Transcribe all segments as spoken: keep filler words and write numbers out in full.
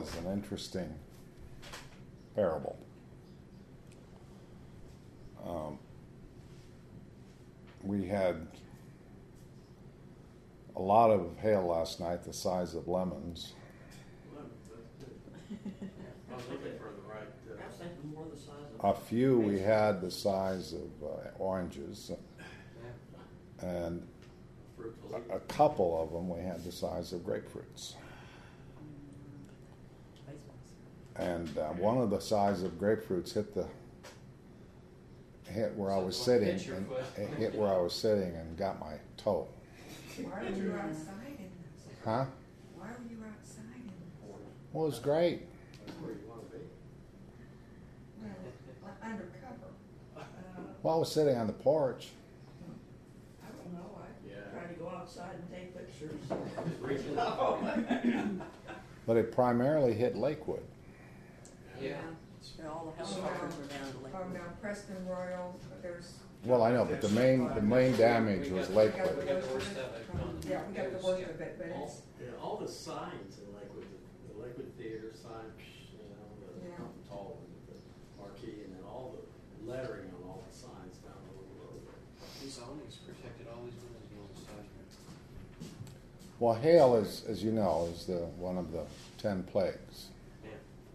is an interesting parable. Um, we had a lot of hail last night, the size of lemons. I was looking for the right. Uh, I was thinking more the size of. A few we had the size of uh, oranges, and a, a couple of them we had the size of grapefruits. And uh, one of the size of grapefruits hit the hit where I was sitting, and it hit where I was sitting and got my toe. Why were you outside in this? Huh? Why were you outside in this? Well, it was great. That's where you want to be. Well, undercover. Uh, Well, I was sitting on the porch. I don't know. I Yeah. tried to go outside and take pictures. Just reaching out. But it primarily hit Lakewood. Yeah. All the helicopters are down to Oh, Lakewood. now Preston Royal, there's. Well, I know, but the main the main damage was We got the Lakewood. worst of it. Yeah, we got the worst of it, but All, it's, yeah, all the signs in Lakewood, the, the Lakewood Theater sign, you know, the Yeah. tall one, the marquee, and then all the lettering on all the signs down the road. These awnings protected all these windows on the side here. Well, hail is, as you know, is the one of the ten plagues, Yeah.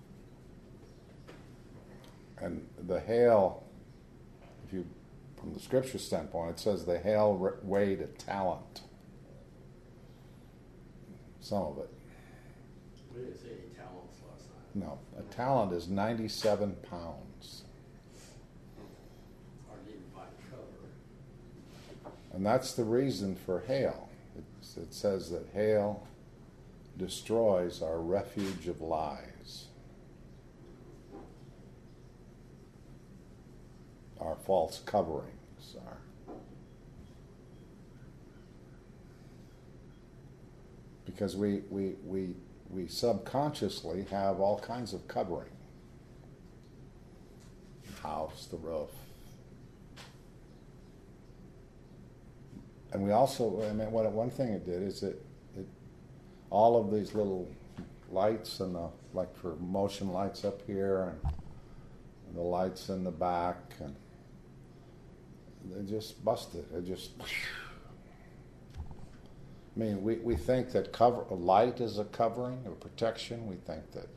and the hail, if you from the scripture standpoint, it says the hail weighed a talent. Some of it. We didn't see any talents last night. No, a talent is ninety-seven pounds. Hard to even find cover. And that's the reason for hail. It's, it says that hail destroys our refuge of lies, our false coverings, our because we, we, we, we subconsciously have all kinds of covering. The house, the roof. And we also, I mean, what one thing it did is it, it all of these little lights and the, like for motion lights up here and, and the lights in the back, and they just busted. It just, I mean, we, we think that cover light is a covering or protection. We think that,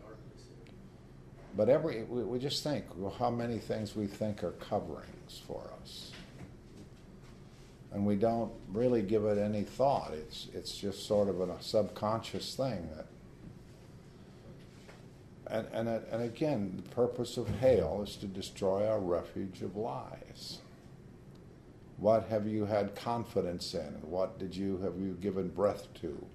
but every we, we just think well, how many things we think are coverings for us. And we don't really give it any thought. It's it's just sort of a subconscious thing that. And and it, and again, the purpose of hail is to destroy our refuge of lies. What have you had confidence in? And what did you have you given breath to?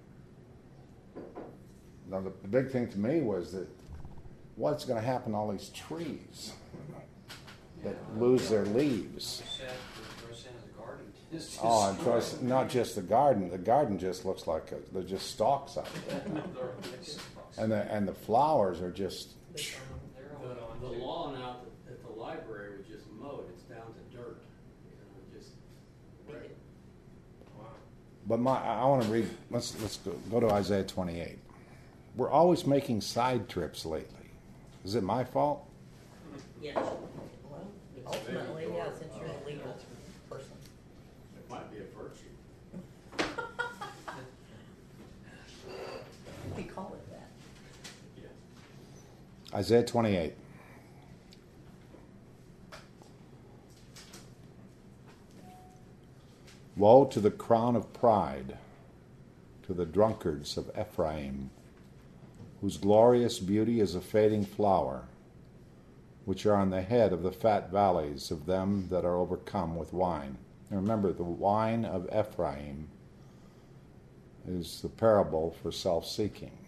Now the, the big thing to me was that what's going to happen to all these trees that Yeah. lose their leaves? I'm sad for Rosanna's garden. It's just Oh, and destroyed. plus, not just the garden. The garden just looks like a, they're just stalks out there, They're- it's- and the and the flowers are just. they're all The, gone, the too. lawn out at at the library was just mowed. It's down to dirt. You know, just. Right. Wow. But my, I want to read. Let's let's go, go to Isaiah twenty-eight. We're always making side trips lately. Is it my fault? Yes. Well, ultimately, yeah, since you're the legal person. It might be a virtue. We call it that. Yeah. Isaiah twenty-eight. Woe to the crown of pride, to the drunkards of Ephraim, whose glorious beauty is a fading flower, which are on the head of the fat valleys of them that are overcome with wine. And remember, the wine of Ephraim is the parable for self-seeking.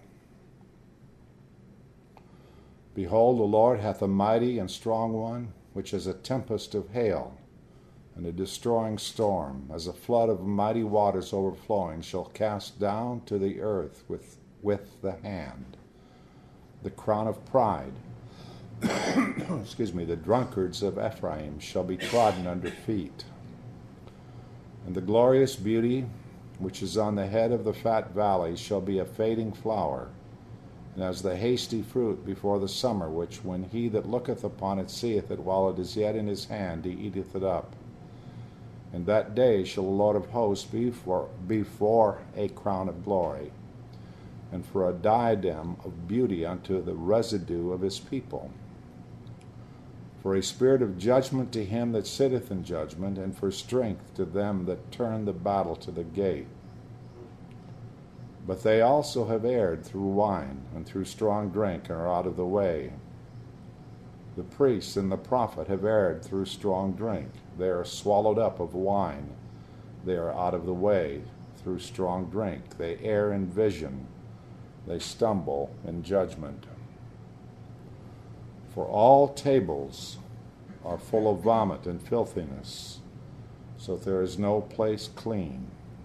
Behold, the Lord hath a mighty and strong one, which is a tempest of hail, and a destroying storm, as a flood of mighty waters overflowing, shall cast down to the earth with, with the hand. The crown of pride, excuse me, the drunkards of Ephraim shall be trodden under feet. And the glorious beauty which is on the head of the fat valley shall be a fading flower, and and as the hasty fruit before the summer, which when he that looketh upon it seeth it while it is yet in his hand, he eateth it up. And that day shall the Lord of hosts be for, be for a crown of glory, and for a diadem of beauty unto the residue of his people. For a spirit of judgment to him that sitteth in judgment, and for strength to them that turn the battle to the gate. But they also have erred through wine, and through strong drink, and are out of the way. The priest and the prophet have erred through strong drink. They are swallowed up of wine. They are out of the way through strong drink. They err in vision. They stumble in judgment. For all tables are full of vomit and filthiness, so that there is no place clean.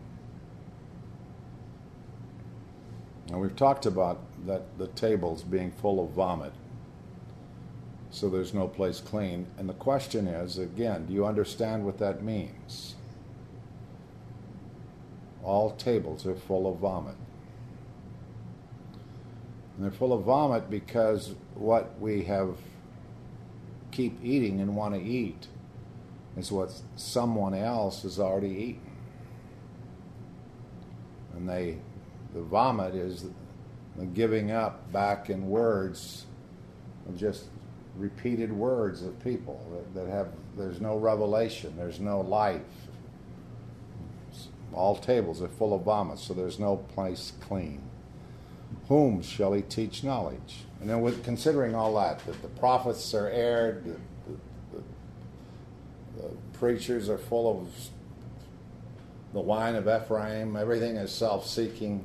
Now we've talked about that the tables being full of vomit, so there's no place clean. And the question is, again, do you understand what that means? All tables are full of vomit. And they're full of vomit because what we have keep eating and want to eat is what someone else has already eaten. And they, the vomit is the giving up back in words of just repeated words of people that, that have, there's no revelation, there's no life. All tables are full of vomit, so there's no place clean. Whom shall he teach knowledge? And then with considering all that, that the prophets are erred, the, the, the, the preachers are full of the wine of Ephraim, everything is self-seeking.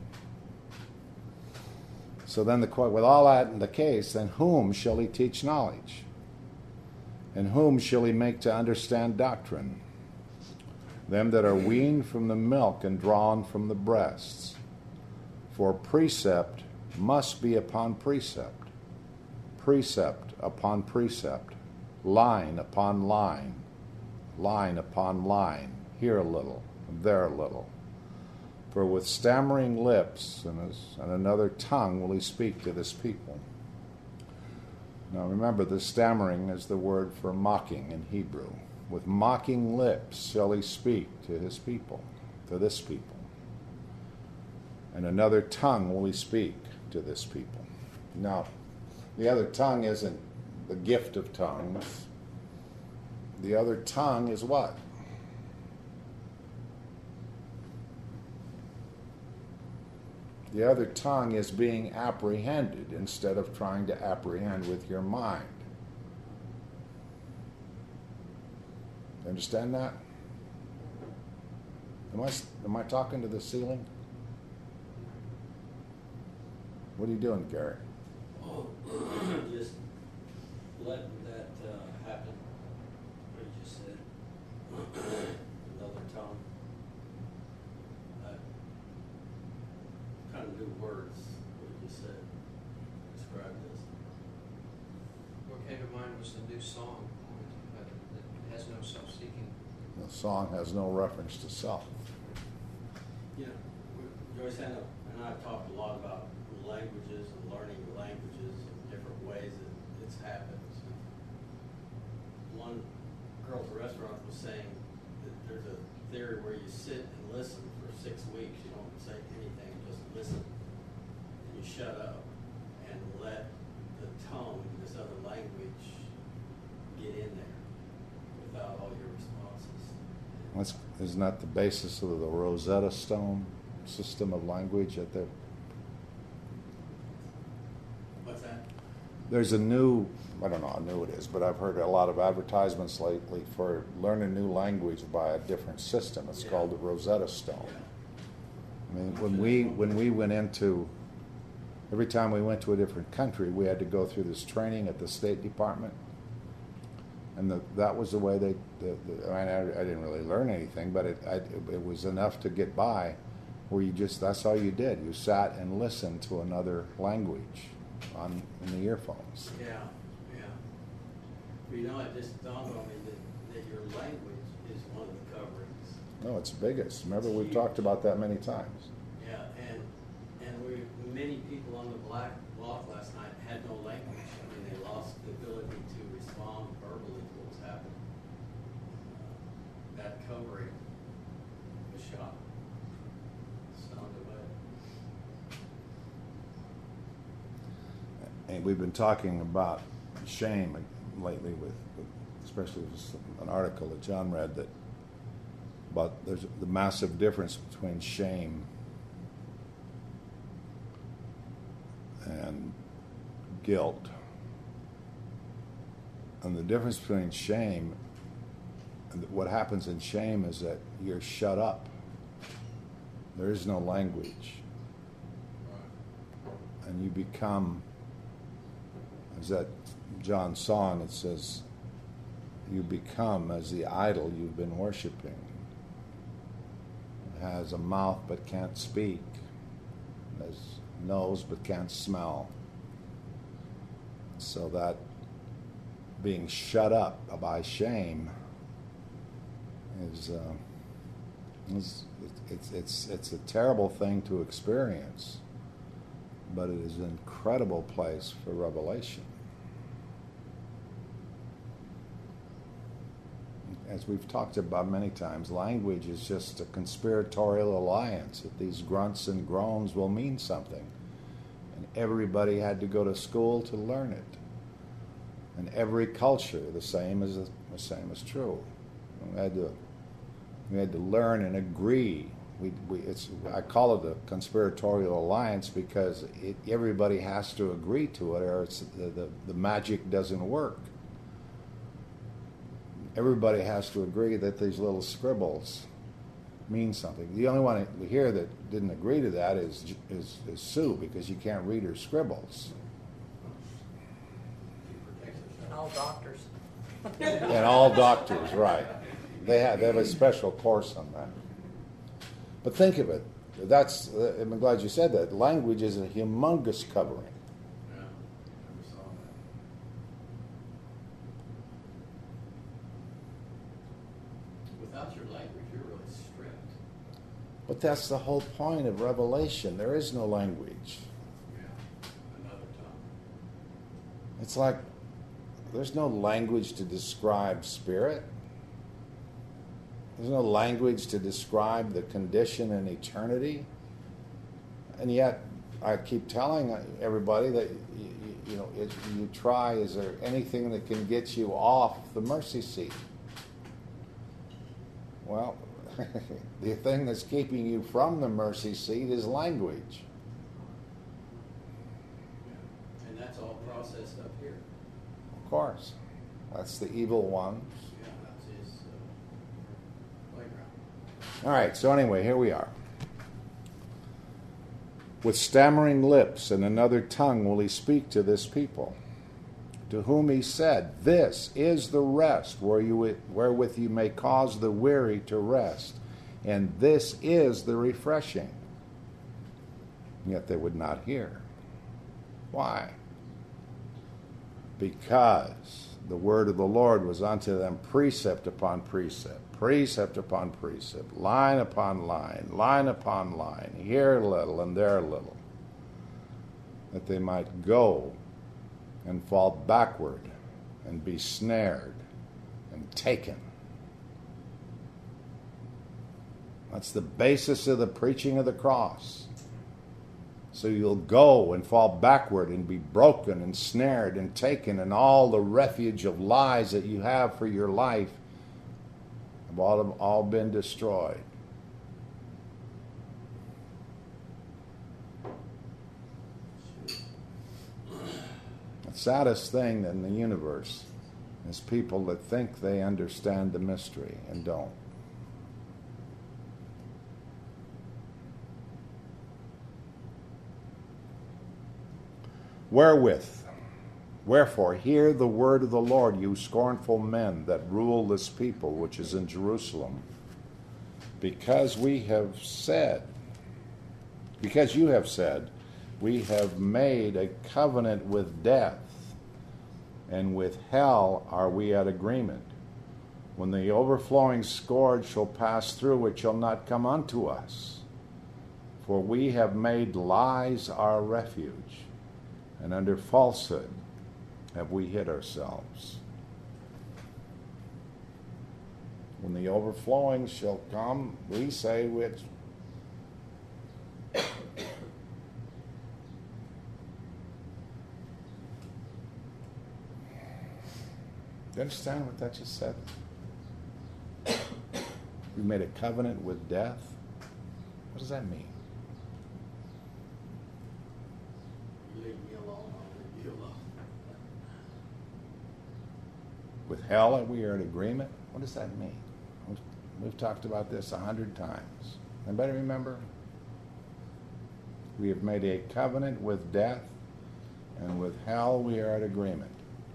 So then the with all that in the case, then whom shall he teach knowledge? And whom shall he make to understand doctrine? Them that are weaned from the milk and drawn from the breasts. For precept must be upon precept, precept upon precept, line upon line, line upon line, here a little, there a little. For with stammering lips and, and another tongue will he speak to this people. Now remember, the stammering is the word for mocking in Hebrew. With mocking lips shall he speak to his people, to this people. And another tongue will he speak to this people. Now, the other tongue isn't the gift of tongues. The other tongue is what? The other tongue is being apprehended instead of trying to apprehend with your mind. You understand that? Am I, am I talking to the ceiling? What are you doing, Gary? Oh, just letting that uh, happen. What you just said. Another tongue. Uh, kind of new words. What you just said. Describe this. What came to mind was the new song. It has no self-seeking. The song has no reference to self. Yeah, Joyce and I have talked a lot about languages and learning languages and different ways that it's happened. One girl at the restaurant was saying that there's a theory where you sit and listen for six weeks. You don't say anything, just listen. And you shut up and let the tone, this other language, get in there without all your responses. That's, isn't that the basis of the Rosetta Stone system of language at the What's that? There's a new, I don't know how new it is, but I've heard a lot of advertisements lately for learn a new language by a different system. It's Yeah. called the Rosetta Stone. Yeah. I mean, when we when we went into, every time we went to a different country, we had to go through this training at the State Department, and the, that was the way they. The, the, I, mean, I, I didn't really learn anything, but it I, it was enough to get by, where you just that's all you did. You sat and listened to another language on in the earphones. Yeah, yeah. But you know, it just dawned on me that, that your language is one of the coverings. No, it's biggest. Remember, It's we've huge. talked about that many times. Yeah, and and we many people on the black wall off last night had no language. I mean, they lost the ability to respond verbally to what was happening. Uh, that covering was shot. Stunned away. And we've been talking about shame lately, with, with especially with an article that John read, that about there's the massive difference between shame and guilt. And the difference between shame, and what happens in shame is that you're shut up. There is no language. And you become, as that John song, it says, you become as the idol you've been worshiping. It has a mouth but can't speak. It has nose but can't smell. So that being shut up by shame is, uh, is it's, it's, it's a terrible thing to experience, but it is an incredible place for revelation. As we've talked about many times, language is just a conspiratorial alliance that these grunts and groans will mean something. And everybody had to go to school to learn it. And every culture, the same is the same is true. We had to we had to learn and agree. We, we it's I call it a conspiratorial alliance because it, everybody has to agree to it, or it's the, the the magic doesn't work. Everybody has to agree that these little scribbles mean something. The only one here that didn't agree to that is, is, is Sue, because you can't read her scribbles. And all doctors. And all doctors, right. They have, they have a special course on that. But think of it. That's, I'm glad you said that. Language is a humongous covering. But that's the whole point of Revelation. There is no language. Yeah, another tongue. It's like there's no language to describe spirit. There's no language to describe the condition in eternity. And yet, I keep telling everybody that, you, you know, it, you try, is there anything that can get you off the mercy seat? Well, the thing that's keeping you from the mercy seat is language. Yeah. And that's all processed up here. Of course. That's the evil ones. Yeah, that's his uh, playground. All right, so anyway, here we are. With stammering lips and another tongue will he speak to this people, to whom he said, "This is the rest where you, wherewith you may cause the weary to rest, and this is the refreshing." Yet they would not hear. Why? Because the word of the Lord was unto them precept upon precept, precept upon precept, line upon line, line upon line, here a little and there a little, that they might go and fall backward and be snared and taken. That's the basis of the preaching of the cross. So you'll go and fall backward and be broken and snared and taken, and all the refuge of lies that you have for your life have all, all been destroyed. The saddest thing in the universe is people that think they understand the mystery and don't. Wherewith, wherefore, hear the word of the Lord, you scornful men that rule this people which is in Jerusalem. Because we have said, because you have said, we have made a covenant with death, and with hell are we at agreement. When the overflowing scourge shall pass through, it shall not come unto us. For we have made lies our refuge, and under falsehood have we hid ourselves. When the overflowing shall come, we say which Do you understand what that just said? We made a covenant with death. What does that mean? You leave me alone, I'll leave you alone. With hell, we are in agreement. What does that mean? We've, we've talked about this a hundred times. Anybody remember? We have made a covenant with death, and with hell we are at agreement.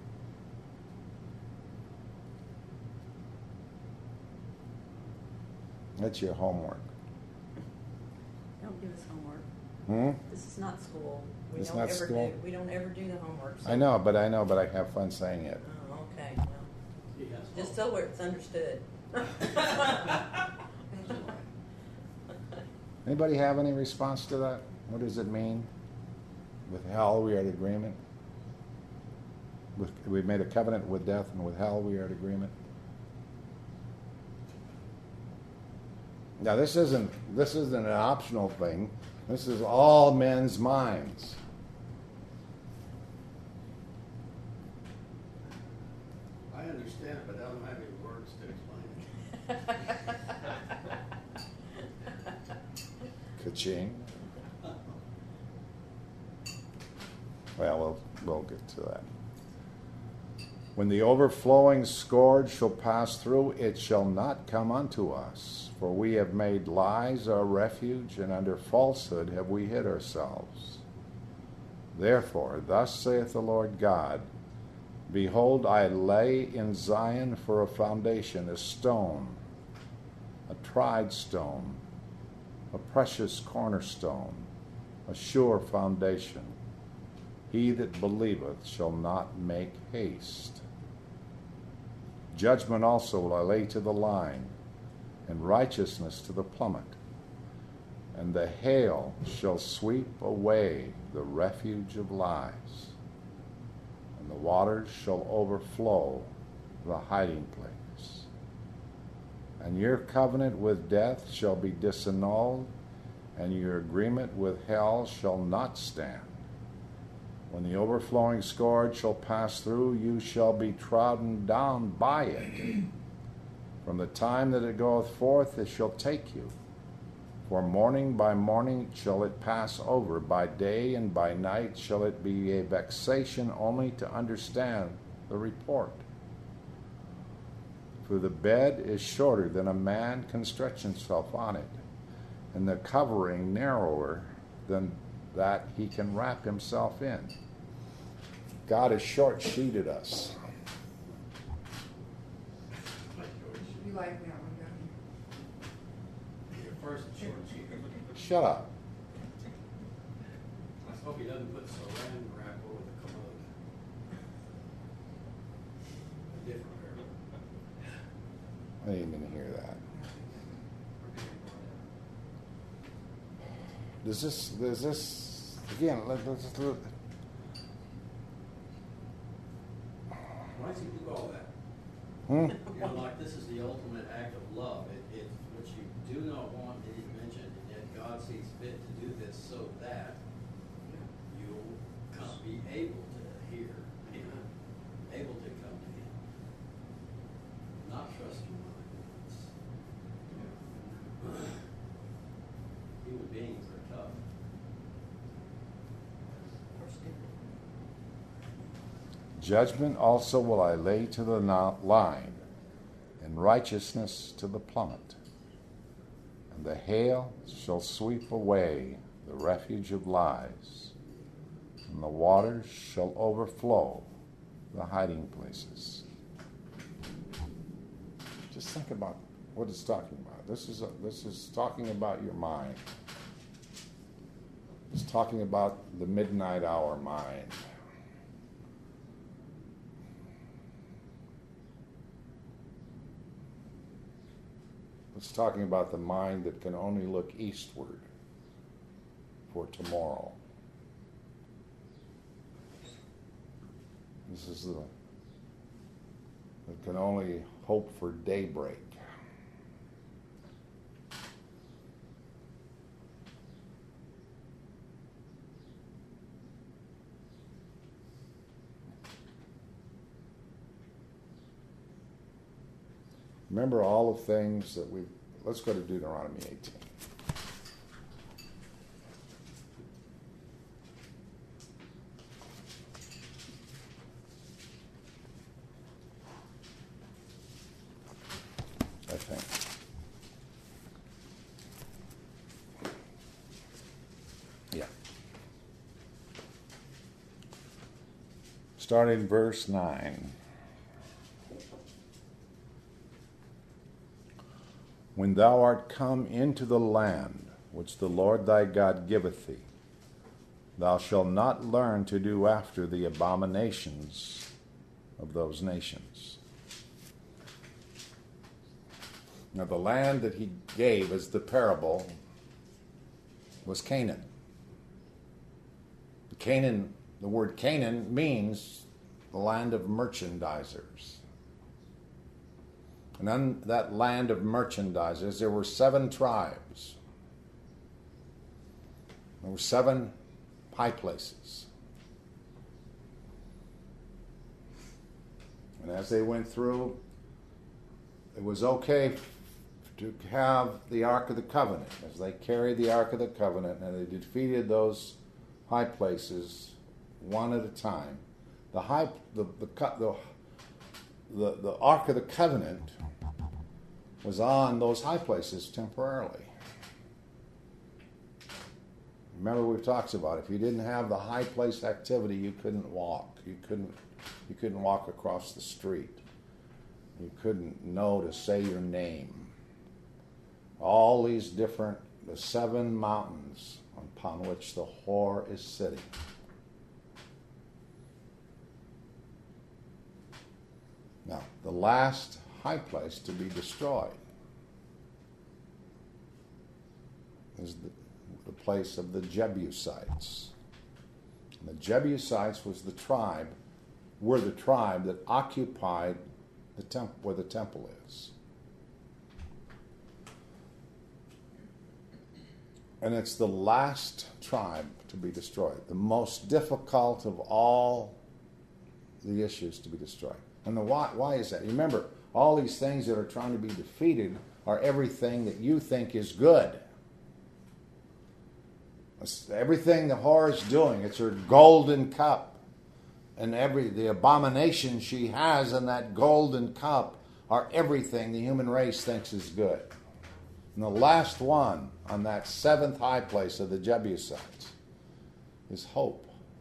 That's your homework. Don't give us homework. Hmm? This is not school. We It's don't not ever school? do, we don't ever do the homework. so- I know, but I know, but I have fun saying it. Oh, okay, well, He has just hope. so it's understood. Anybody have any response to that? What does it mean? With hell we are at agreement. With, we've made a covenant with death, and with hell we are at agreement. Now this isn't this isn't an optional thing. This is all men's minds. I understand, but I don't have any words to explain it. Ka-ching. Well, we'll we'll get to that. When the overflowing scourge shall pass through, it shall not come unto us. For we have made lies our refuge, and under falsehood have we hid ourselves. Therefore, thus saith the Lord God, Behold, I lay in Zion for a foundation, a stone, a tried stone, a precious cornerstone, a sure foundation. He that believeth shall not make haste. Judgment also will I lay to the line, and righteousness to the plummet. And the hail shall sweep away the refuge of lies, and the waters shall overflow the hiding place. And your covenant with death shall be disannulled, and your agreement with hell shall not stand. When the overflowing scourge shall pass through, you shall be trodden down by it. From the time that it goeth forth, it shall take you. For morning by morning shall it pass over, by day and by night shall it be a vexation only to understand the report. For the bed is shorter than a man can stretch himself on it, and the covering narrower than that he can wrap himself in. God has short-sheeted us. You like that one, don't you? Your first short sheet. Shut up. Let's hope he doesn't put saran wrap over the commode. A different pair. I didn't even hear that. Does this, does this, again, let, let's, let, Why does he do all that? hmm? You know, like this is the ultimate act of love. It, it, what you do not want, it is mentioned, and yet God sees fit to do this so that you'll come, be able to hear Him, able to come to Him. Not trust your mind. It's- Human beings are tough. We're stupid. Judgment also will I lay to the no- line, and righteousness to the plummet. And the hail shall sweep away the refuge of lies, and the waters shall overflow the hiding places. Just think about what it's talking about. This is a, this is talking about your mind. It's talking about the midnight hour mind. It's talking about the mind that can only look eastward for tomorrow. This is the that can only hope for daybreak. Remember all the things that we. Let's go to Deuteronomy eighteen. I think. Yeah. Starting verse nine. When thou art come into the land which the Lord thy God giveth thee, thou shalt not learn to do after the abominations of those nations. Now the land that he gave as the parable was Canaan. Canaan, the word Canaan means the land of merchandisers. And on that land of merchandisers, there were seven tribes. There were seven high places. And as they went through, it was okay to have the Ark of the Covenant. As they carried the Ark of the Covenant and they defeated those high places one at a time, the high the the the, the, the Ark of the Covenant was on those high places temporarily. Remember, we've talked about it. If you didn't have the high place activity, you couldn't walk. You couldn't you couldn't walk across the street. You couldn't know to say your name. All these different, the seven mountains upon which the whore is sitting. Now, the last high place to be destroyed is the, the place of the Jebusites. And the Jebusites was the tribe, were the tribe that occupied the temple where the temple is. And it's the last tribe to be destroyed, the most difficult of all the issues to be destroyed. And the why, why is that? Remember, all these things that are trying to be defeated are everything that you think is good. It's everything the whore is doing, it's her golden cup. And every the abomination she has in that golden cup are everything the human race thinks is good. And the last one on that seventh high place of the Jebusites is hope.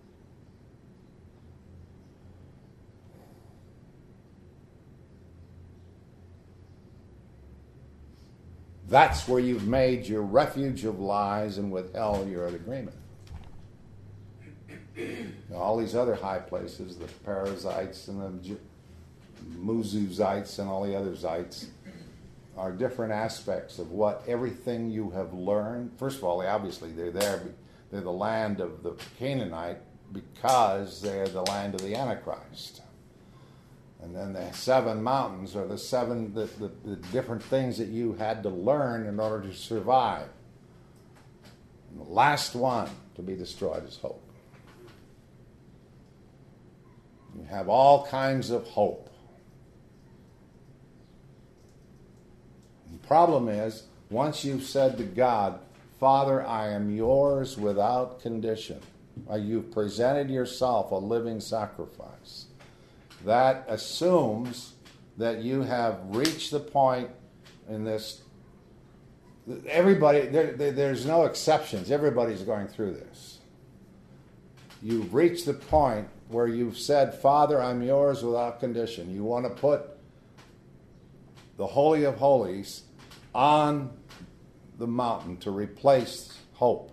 That's where you've made your refuge of lies and with hell your agreement. Now, all these other high places, the Perizzites and the Muzuzites and all the other zites, are different aspects of what everything you have learned. First of all, they obviously they're there. They're the land of the Canaanite because they're the land of the Antichrist. And then the seven mountains are the seven the, the, the different things that you had to learn in order to survive. And the last one to be destroyed is hope. You have all kinds of hope. The problem is, once you've said to God, Father, I am yours without condition, or you've presented yourself a living sacrifice, that assumes that you have reached the point in this. Everybody, there, there, there's no exceptions. Everybody's going through this. You've reached the point where you've said, Father, I'm yours without condition. You want to put the Holy of Holies on the mountain to replace hope.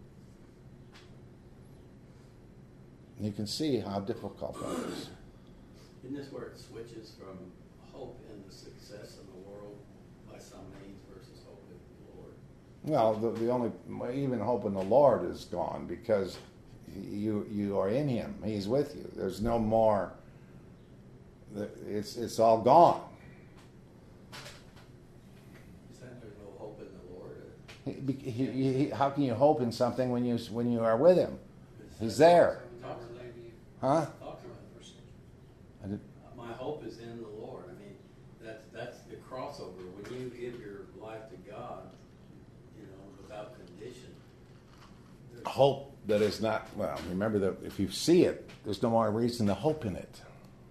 And you can see how difficult that is. Isn't this where it switches from hope in the success of the world by some means versus hope in the Lord? Well, the, the only, even hope in the Lord is gone because you you are in Him. He's with you. There's no more it's it's all gone. Is that there's no hope in the Lord? He, he, he, he- how can you hope in something when you when you are with him? He's there, Talk to maybe huh? Talk to him. first. I did- My hope is in the Lord. I mean, that's that's the crossover. When you give your life to God, you know, without condition. there's- Hope that is not well. Remember that if you see it, there's no more reason to hope in it.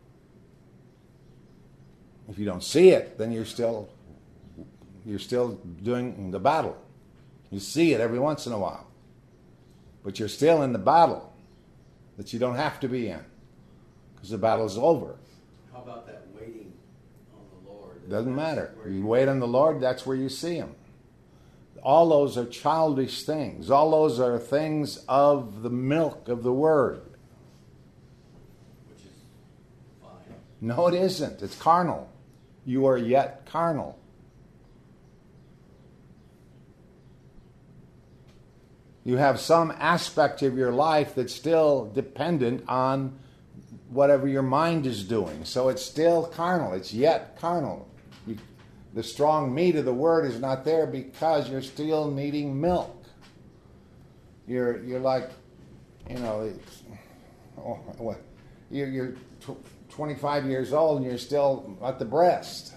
If you don't see it, then you're still you're still doing the battle. You see it every once in a while, but you're still in the battle that you don't have to be in because the battle is over. How about that waiting on the Lord? Doesn't matter. Where You wait on the Lord, that's where you see Him. All those are childish things. All those are things of the milk of the Word. Which is fine. No, it isn't. It's carnal. You are yet carnal. You have some aspect of your life that's still dependent on whatever your mind is doing. So it's still carnal. It's yet carnal. You, the strong meat of the Word is not there because you're still needing milk. You're you're like, you know, it's, oh, what? You're, you're tw- twenty-five years old and you're still at the breast.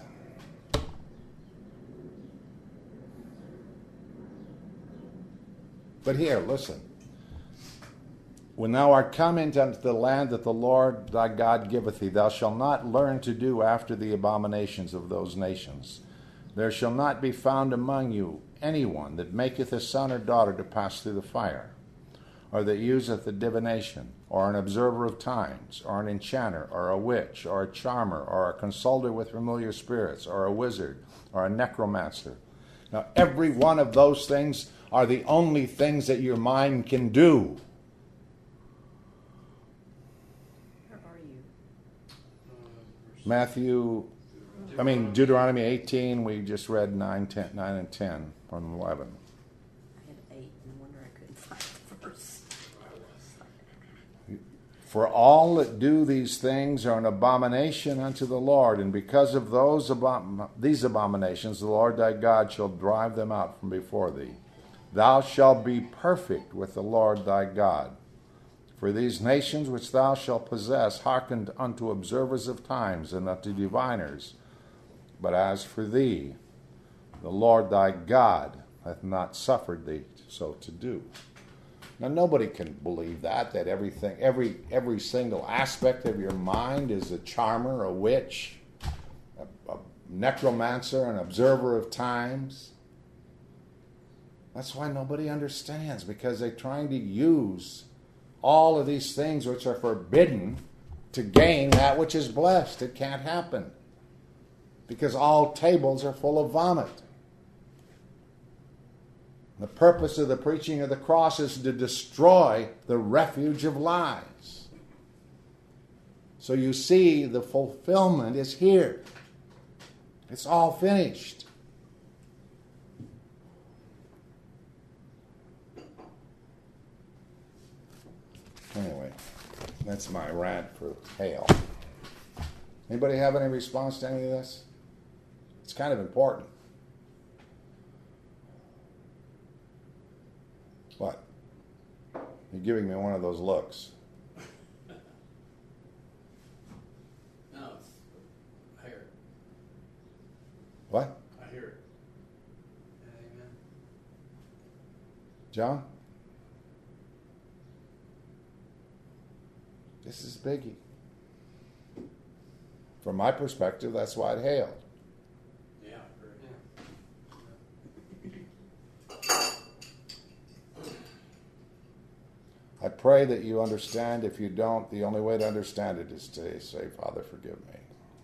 But here, listen. When thou art come into the land that the Lord thy God giveth thee, thou shalt not learn to do after the abominations of those nations. There shall not be found among you anyone that maketh a son or daughter to pass through the fire, or that useth a divination, or an observer of times, or an enchanter, or a witch, or a charmer, or a consulter with familiar spirits, or a wizard, or a necromancer. Now, every one of those things are the only things that your mind can do. Where are you? Uh, verse- Matthew, I mean Deuteronomy eighteen, we just read nine, ten, nine and ten from eleven. I had eight, no wonder I couldn't find the verse. For all that do these things are an abomination unto the Lord, and because of those abom- these abominations the Lord thy God shall drive them out from before thee. Thou shalt be perfect with the Lord thy God. For these nations which thou shalt possess hearkened unto observers of times and unto diviners. But as for thee, the Lord thy God hath not suffered thee so to do. Now nobody can believe that, that everything, every every single aspect of your mind is a charmer, a witch, a, a necromancer, an observer of times. That's why nobody understands, because they're trying to use all of these things which are forbidden to gain that which is blessed. It can't happen, because all tables are full of vomit. The purpose of the preaching of the cross is to destroy the refuge of lies. So you see, the fulfillment is here. It's all finished. Anyway, that's my rant for hail. Anybody have any response to any of this? It's kind of important. What? You're giving me one of those looks. No, it's, I hear it. What? I hear it. Amen. John? This is biggie. From my perspective, that's why it hailed. Yeah, I agree. Yeah. I pray that you understand. If you don't, the only way to understand it is to say, Father, forgive me.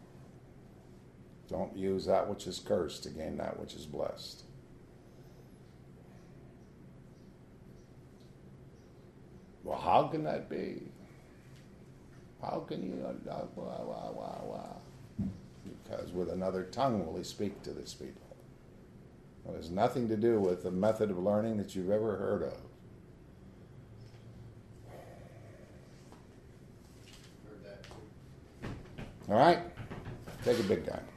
Don't use that which is cursed to gain that which is blessed. Well, how can that be? How can you? Uh, wah, wah, wah, wah. Because with another tongue will he speak to this people. It has nothing to do with the method of learning that you've ever heard of. Heard that too. All right? Take it big time.